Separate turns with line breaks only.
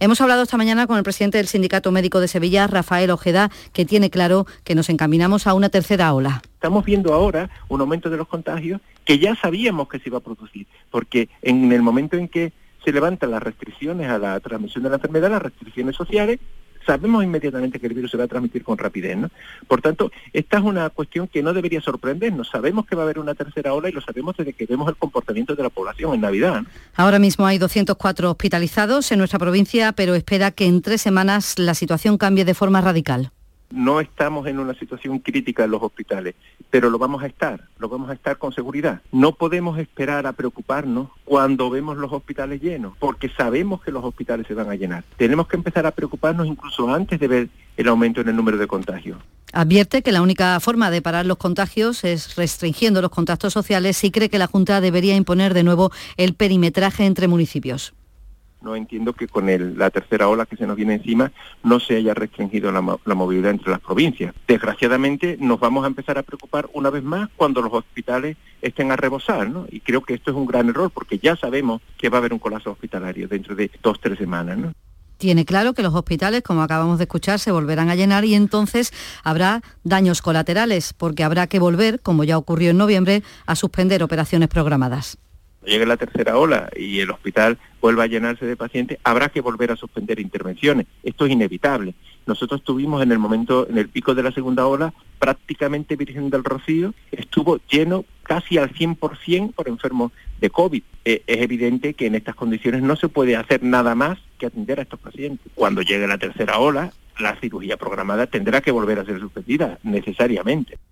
Hemos hablado esta mañana con el presidente del Sindicato Médico de Sevilla, Rafael Ojeda, que tiene claro que nos encaminamos a una tercera ola.
Estamos viendo ahora un aumento de los contagios que ya sabíamos que se iba a producir, porque en el momento en que se levantan las restricciones a la transmisión de la enfermedad, las restricciones sociales, sabemos inmediatamente que el virus se va a transmitir con rapidez, ¿no? Por tanto, esta es una cuestión que no debería sorprendernos. Sabemos que va a haber una tercera ola y lo sabemos desde que vemos el comportamiento de la población en Navidad, ¿no?
Ahora mismo hay 204 hospitalizados en nuestra provincia, pero espera que en 3 semanas la situación cambie de forma radical.
No estamos en una situación crítica en los hospitales, pero lo vamos a estar con seguridad. No podemos esperar a preocuparnos cuando vemos los hospitales llenos, porque sabemos que los hospitales se van a llenar. Tenemos que empezar a preocuparnos incluso antes de ver el aumento en el número de contagios.
Advierte que la única forma de parar los contagios es restringiendo los contactos sociales y cree que la Junta debería imponer de nuevo el perimetraje entre municipios.
No entiendo que con la tercera ola que se nos viene encima no se haya restringido la movilidad entre las provincias. Desgraciadamente nos vamos a empezar a preocupar una vez más cuando los hospitales estén a rebosar, ¿no? Y creo que esto es un gran error porque ya sabemos que va a haber un colapso hospitalario dentro de 2-3 semanas, ¿no?
Tiene claro que los hospitales, como acabamos de escuchar, se volverán a llenar y entonces habrá daños colaterales porque habrá que volver, como ya ocurrió en noviembre, a suspender operaciones programadas.
Llegue la tercera ola y el hospital vuelva a llenarse de pacientes, habrá que volver a suspender intervenciones. Esto es inevitable. Nosotros tuvimos en el pico de la segunda ola, prácticamente Virgen del Rocío estuvo lleno casi al 100% por enfermos de COVID. Es evidente que en estas condiciones no se puede hacer nada más que atender a estos pacientes. Cuando llegue la tercera ola, la cirugía programada tendrá que volver a ser suspendida necesariamente.